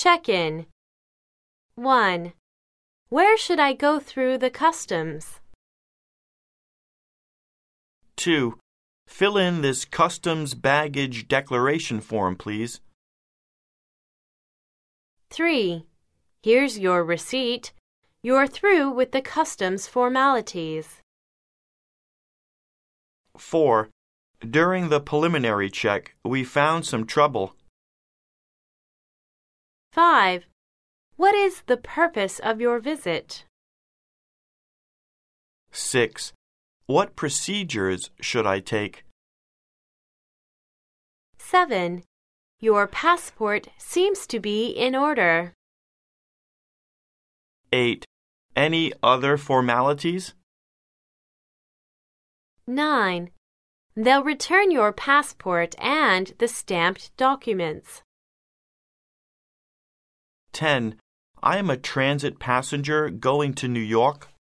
Check-in. 1. Where should I go through the customs? 2. Fill in this customs baggage declaration form, please. 3. Here's your receipt. You're through with the customs formalities. 4. During the preliminary check, we found some trouble. 5. What is the purpose of your visit? 6. What procedures should I take? 7. Your passport seems to be in order. 8. Any other formalities? 9. They'll return your passport and the stamped documents. 10. I am a transit passenger going to New York.